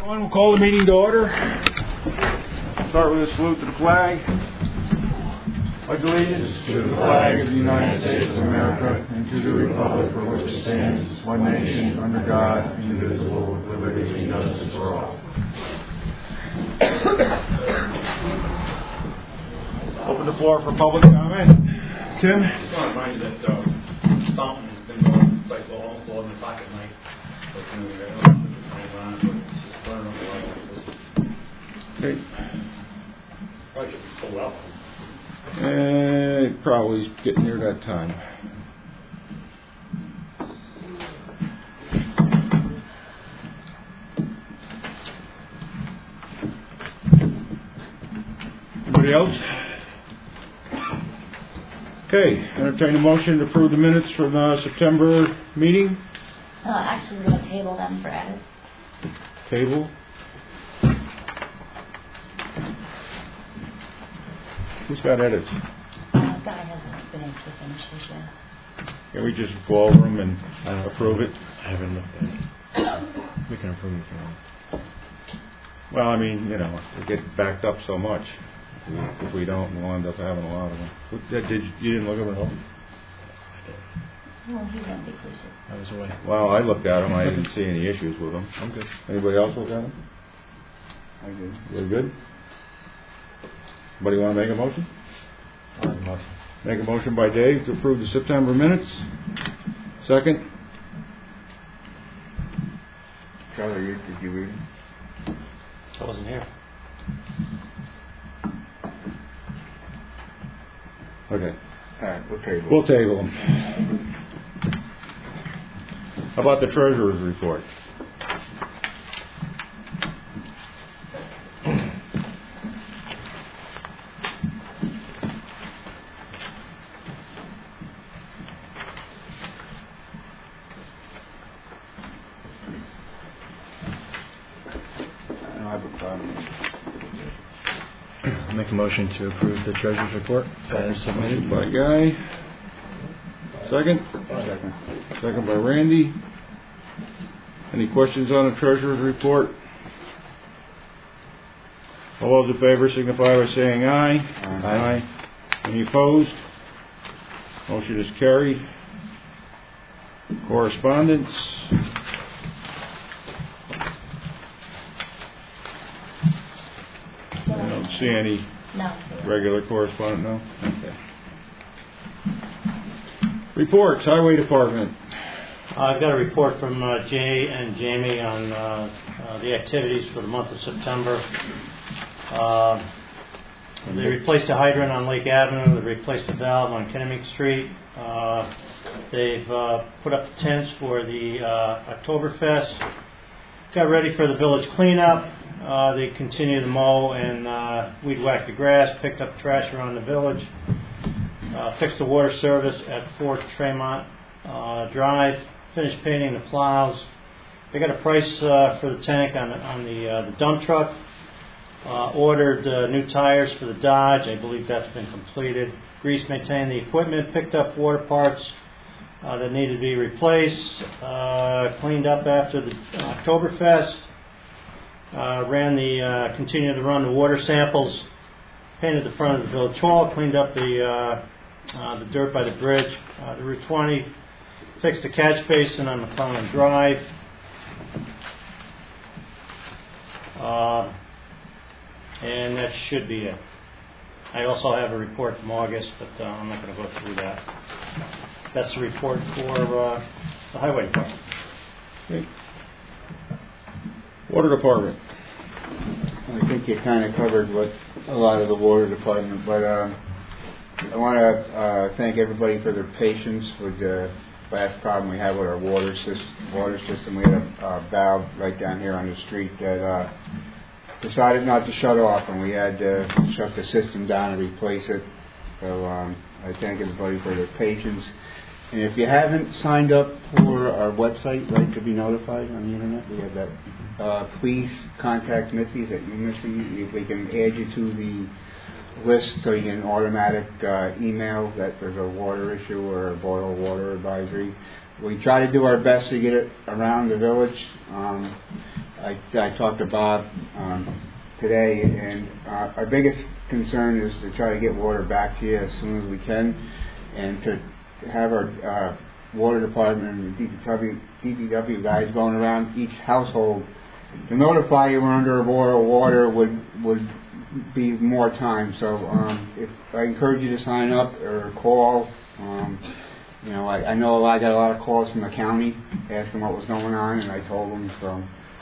everyone. We'll call the meeting to order. Start with a salute to the flag. Pledge allegiance to the flag of the United States of America and to the republic for which it stands, one nation, under God, indivisible, with liberty and justice for all. Open the floor for public comment. Tim? I just want to remind you that fountain has been going like almost 11 o'clock at night. But it's just burning up a lot like this. Okay. Probably should be full out. Probably getting near that time. Anybody else? Okay, entertain a motion to approve the minutes from the September meeting. Actually, we're going to table them for edit. Table. Who's got edits? Guy hasn't been able to finish his yet. Can we just go over them and approve it? I haven't looked at it. We can approve it if you want. Well, I mean, you know, we get backed up so much. If we don't, we'll end up having a lot of them. You didn't look at them at all? Well, he's on vacation. I was away. Well, I looked at them. I didn't see any issues with them. I'm good. Anybody else look at them? I did. You're good? Anybody want to make a motion? I'll make a motion. Make a motion by Dave to approve the September minutes. Second? Charlie, did you read it? I wasn't here. Okay. All right, we'll table. We'll table them. How about the treasurer's report? Make a motion to approve the treasurer's report as submitted. By Guy. Second? Second. Second by Randy. Any questions on the treasurer's report? All those in favor signify by saying aye. Aye. Any opposed? Motion is carried. Correspondence. I don't see any regular correspondence, no? Okay. Reports, Highway Department. I've got a report from Jay and Jamie on the activities for the month of September. They replaced a hydrant on Lake Avenue. They replaced a valve on Kennebec Street. They've put up the tents for the Oktoberfest. Got ready for the village cleanup. They continue to mow and weed whack the grass, picked up trash around the village, fixed the water service at 4 Tremont Drive, finished painting the plows. They got a price for the tank on the dump truck. Ordered new tires for the Dodge. I believe that's been completed. Grease maintained the equipment, picked up water parts that needed to be replaced, cleaned up after the Oktoberfest. Continued to run the water samples, painted the front of the village hall, cleaned up the dirt by the bridge, the Route 20, fixed the catch basin on McClellan Drive. And that should be it. I also have a report from August, but I'm not going to go through that. That's the report for the Highway Department. Okay. Water Department. I think you kind of covered what a lot of the water department, but I want to thank everybody for their patience with the last problem we had with our water system. We had a valve right down here on the street that decided not to shut off, and we had to shut the system down and replace it. So I thank everybody for their patience. And if you haven't signed up for our website, right, to be notified on the internet, we have that. Please contact Missy at Missy. If we can add you to the list so you can automatic email that there's a water issue or a boil water advisory. We try to do our best to get it around the village. I talked to Bob today, and our biggest concern is to try to get water back to you as soon as we can, and to have our water department and DPW guys going around each household to notify you we're under a boil of water would be more time. So if I encourage you to sign up or call. You know, I know I got a lot of calls from the county asking what was going on, and I told them. So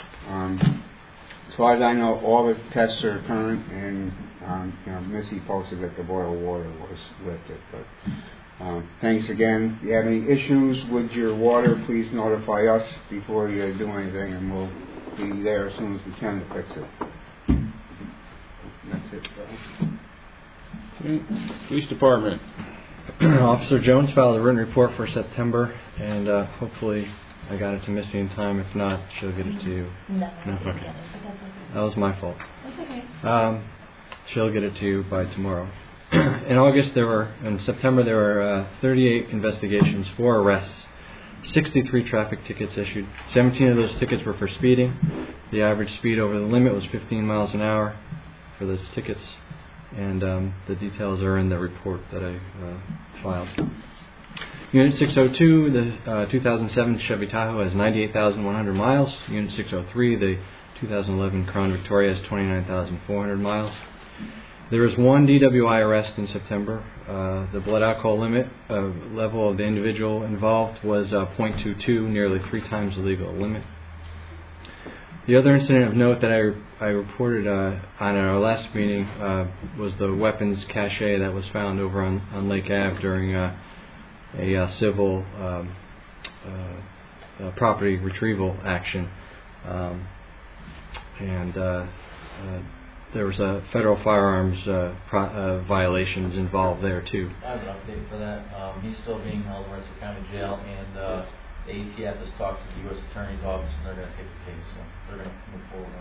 as far as I know, all the tests are current, and you know, Missy posted that the boil water was lifted. But thanks again. If you have any issues with your water, please notify us before you do anything, and we'll be there as soon as we can to fix it. That's it. Okay. Police Department. Officer Jones filed a written report for September, and hopefully I got it to Missy in time. If not, she'll get it to you. No, Okay. That was my fault. That's okay. She'll get it to you by tomorrow. In September there were 38 investigations, 4 arrests, 63 traffic tickets issued. 17 of those tickets were for speeding. The average speed over the limit was 15 miles an hour for those tickets. And the details are in the report that I filed. Unit 602, the 2007 Chevy Tahoe has 98,100 miles. Unit 603, the 2011 Crown Victoria has 29,400 miles. There was 1 DWI arrest in September. The blood alcohol limit level of the individual involved was 0.22, nearly 3 times the legal limit. The other incident of note that I reported on our last meeting was the weapons cache that was found over on Lake Ave during a civil property retrieval action. And there was a federal firearms violations involved there too. I have an update for that. He's still being held in Rensselaer County Jail, and the ATF has talked to the U.S. Attorney's Office, and they're going to take the case. So they're going to move forward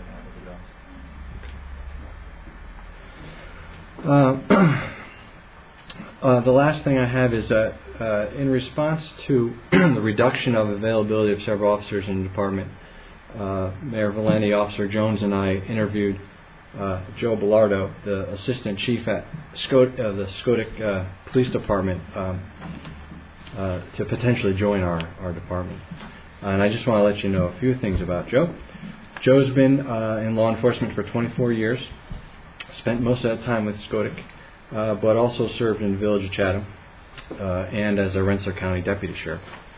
on it. The last thing I have is in response to the reduction of availability of several officers in the department, Mayor Valenti, Officer Jones, and I interviewed Joe Bellardo, the Assistant Chief at the Schoodic Police Department, to potentially join our department. And I just want to let you know a few things about Joe. Joe's been in law enforcement for 24 years, spent most of that time with Schoodic, but also served in the village of Chatham and as a Rensselaer County Deputy Sheriff.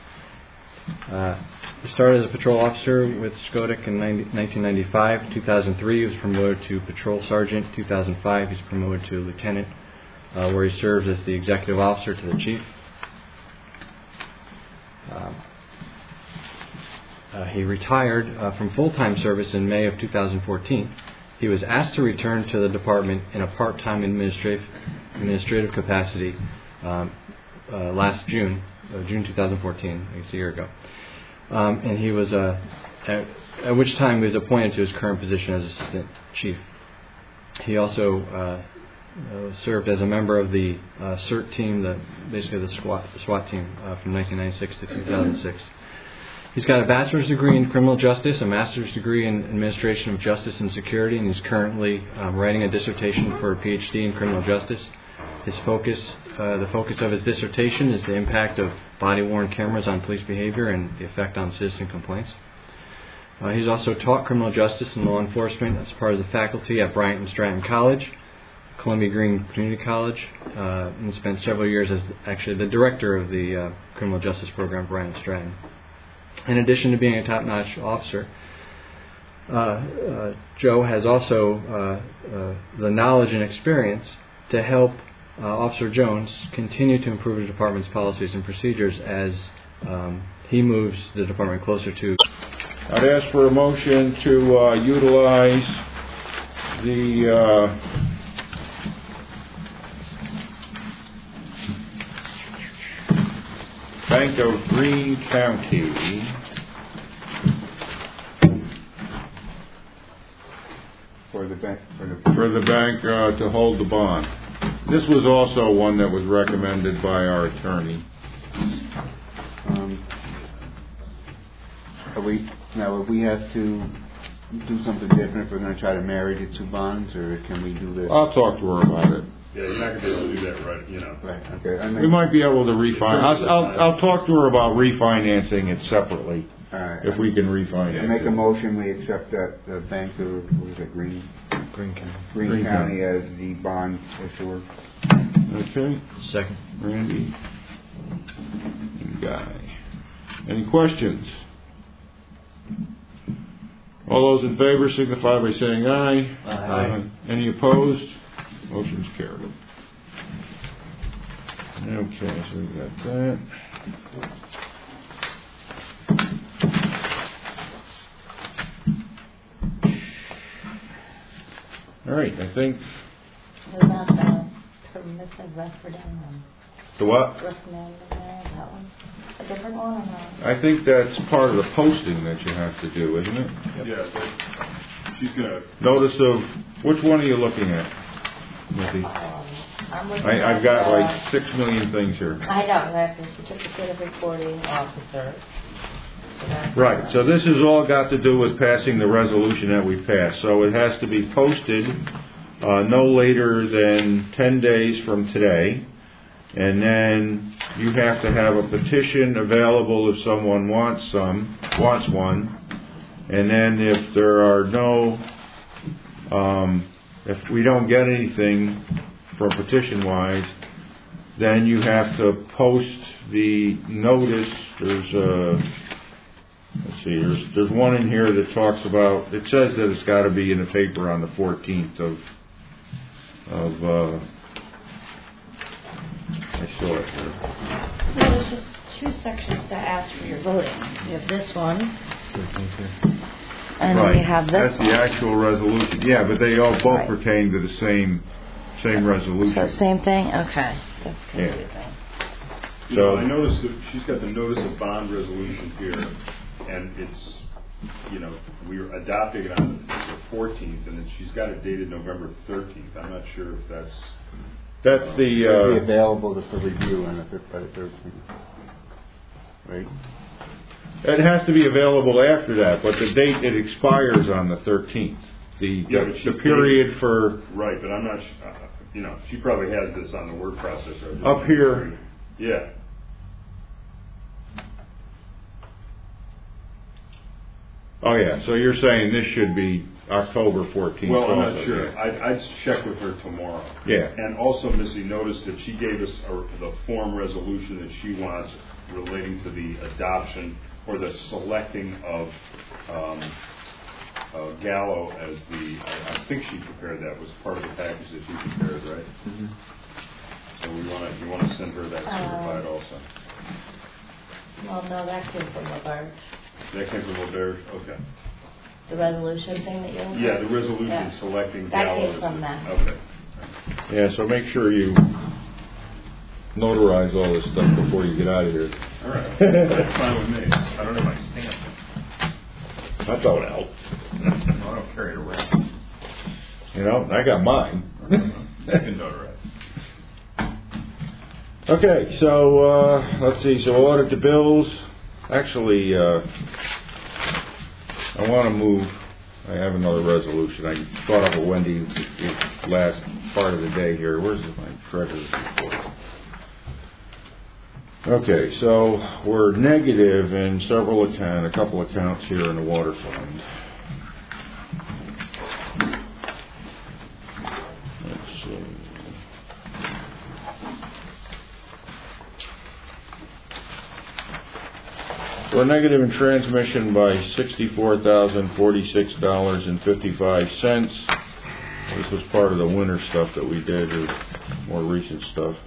He started as a patrol officer with Schoodic in 1995. 2003, he was promoted to Patrol Sergeant. 2005, he's promoted to Lieutenant, where he served as the executive officer to the chief. He retired from full-time service in May of 2014. He was asked to return to the department in a part-time administrative capacity last June 2014, I guess a year ago. And he was, at which time he was appointed to his current position as Assistant Chief. He also served as a member of the CERT team, basically the SWAT team, from 1996 to 2006. He's got a bachelor's degree in criminal justice, a master's degree in administration of justice and security, and he's currently writing a dissertation for a PhD in criminal justice. The focus of his dissertation is the impact of body-worn cameras on police behavior and the effect on citizen complaints. He's also taught criminal justice and law enforcement as part of the faculty at Bryant and Stratton College, Columbia Green Community College, and spent several years as actually the director of the criminal justice program at Bryant and Stratton. In addition to being a top-notch officer, Joe has also the knowledge and experience to help Officer Jones continue to improve the department's policies and procedures as he moves the department closer to. I'd ask for a motion to utilize the Bank of Greene County For the bank to hold the bond. This was also one that was recommended by our attorney. Would we have to do something different if we're going to try to marry the two bonds, or can we do this? I'll talk to her about it. Yeah, you're not gonna be able to do that, right, you know. Right, okay. I mean, We might be able to refinance. I'll talk to her about refinancing it separately, all right. if we can I refinance make a it. motion, we accept that the bank, or what was it, Green Green County as the bond issuer. Okay, Second. Randy and Guy. Any questions? All those in favor signify by saying aye. Aye. Any opposed? Motion's carried. Okay, so we got that. All right, I think What about the permissive referendum? the what? Referendum there, that one? A different one or not? I think that's part of the posting that you have to do, isn't it? Yeah, so she's gonna, Notice of, which one are you looking at, Nikki? I'm looking I've at got the- like 6 million things here. I know, right, the certificate of recording officer. So that's- Right, so this has all got to do with passing the resolution that we passed. So it has to be posted no later than 10 days from today. And then you have to have a petition available if someone wants one. And then if there are no, if we don't get anything from petition-wise, then you have to post the notice. There's let's see, there's one in here that talks about, it says that it's got to be in the paper on the 14th of I saw it here. Well, there's just two sections that ask for your voting. You have this one, and then you have this That's one. the actual resolution. Yeah, but they all both Right. pertain to the same resolution. So same thing? Okay. That's Yeah. confusing. you know, I noticed that she's got the notice of bond resolution here, and it's, you know, we're adopting it on the 14th, and then she's got it dated November 13th. I'm not sure if that's... That's It'll be the, available for review on the 13th. Right? it has to be available after that, but the date it expires on the 13th. Yeah, but The she's period dated- for, Right, but I'm not, you know, she probably has this on the word processor. up here, Yeah. oh yeah, so you're saying this should be October 14th. Well, I'm also, not sure. yeah. I'd check with her tomorrow. Yeah. And also, Missy, noticed that she gave us the form resolution that she wants relating to the adoption or the selecting of Gallo as the, I think she prepared that, was part of the package that she prepared, right? Mm-hmm. So you want to send her that certified also. Well, no, that came from Labarge. That came from Robert, okay. The resolution thing that you're looking Yeah, at? the resolution Yeah. selecting That Gallo. came as from the- them. Okay. Yeah, so make sure you notarize all this stuff before you get out of here. All right. That's fine with me. I don't have my stamp. That don't help. I don't carry it around. You know, I got mine. I can notarize. Okay, so let's see. So we'll audit the bills. Actually, I want to move. I have another resolution. I thought up with Wendy the last part of the day here. Where's my treasurer's report? Okay, so we're negative in a couple accounts here in the water fund. Let's see. We're negative in transmission by $64,046.55. This was part of the winter stuff that we did, or more recent stuff.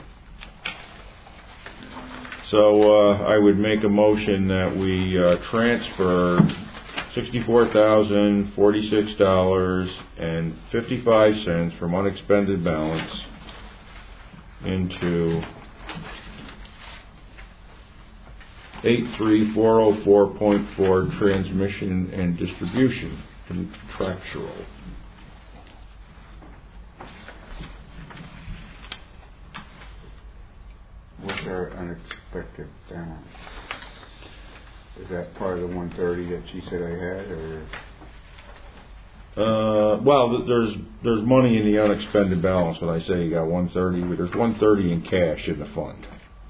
So I would make a motion that we transfer $64,046.55 from unexpended balance into 83404.4 transmission and distribution contractual. What's our unexpected balance? Is that part of the 130 that she said I had, or? Well, there's money in the unexpended balance. When I say you got 130, there's 130 in cash in the fund.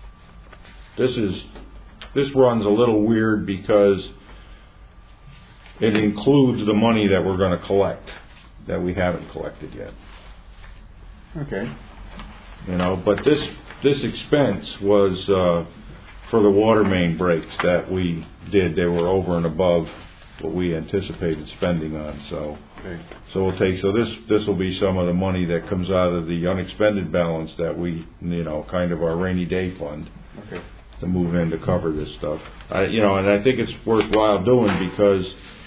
This runs a little weird because it includes the money that we're going to collect that we haven't collected yet. Okay. You know, but this expense was for the water main breaks that we did. They were over and above what we anticipated spending on. So we'll take. So this will be some of the money that comes out of the unexpended balance that we, you know, kind of our rainy day fund. Okay. To move in to cover this stuff. And I think it's worthwhile doing because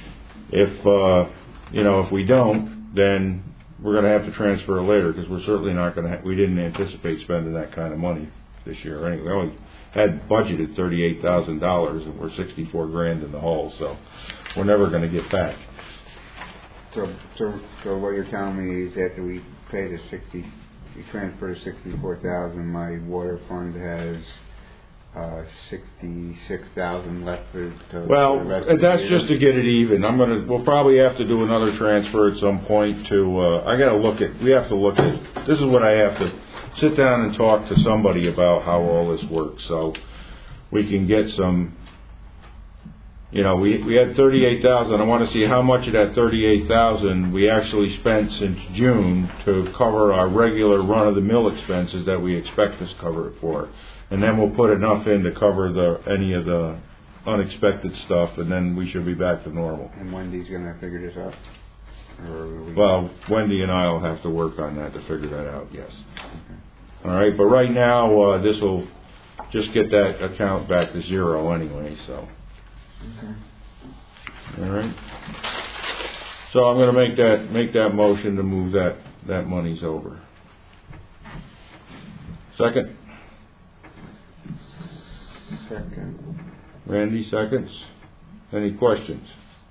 if we don't, then we're going to have to transfer it later because we're certainly not going to. We didn't anticipate spending that kind of money this year. Anyway, we only had budgeted $38,000 and we're $64,000 in the hole, so we're never going to get back. So what you're telling me is after we pay we transfer the $64,000, my water fund has $66,000 left for the rest of the that's year. just to get it even. We'll probably have to do another transfer at some point to. We have to look at. This is what I have to sit down and talk to somebody about how all this works, so we can get some. We had $38,000. I want to see how much of that $38,000 we actually spent since June to cover our regular run-of-the-mill expenses that we expect to cover it for. And then we'll put enough in to cover any of the unexpected stuff, and then we should be back to normal. And Wendy's going to figure this out? Well, Wendy and I will have to work on that to figure that out, yes. Okay. All right, but right now, this will just get that account back to zero anyway, so. Okay. All right. So I'm going to make that motion to move that monies over. Second? Second. Randy seconds. Any questions?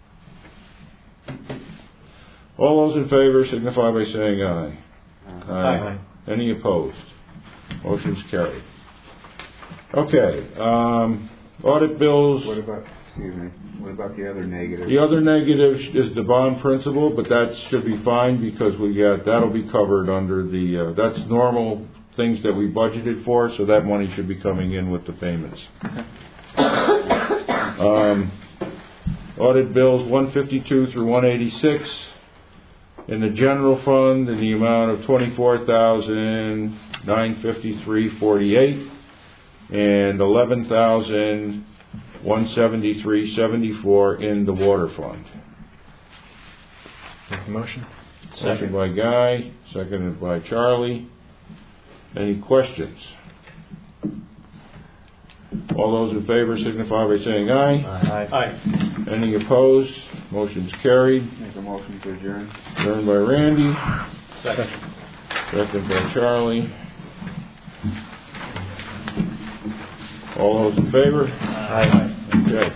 All those in favor signify by saying aye. Aye. Any opposed? Motion's carried. Okay. Audit bills. What about the other negative? The other negative is the bond principal, but that should be fine because that'll be covered under that's normal things that we budgeted for, so that money should be coming in with the payments. Audit bills 152 through 186 in the general fund in the amount of $24,953.48 and $11,173.74 in the water fund. Make the motion. Motion by Guy, seconded by Charlie. Any questions? All those in favor signify by saying aye. Aye. Any opposed? Motion's carried. Make a motion to adjourn. Adjourned by Randy. Second. Second by Charlie. All those in favor? Aye. Okay.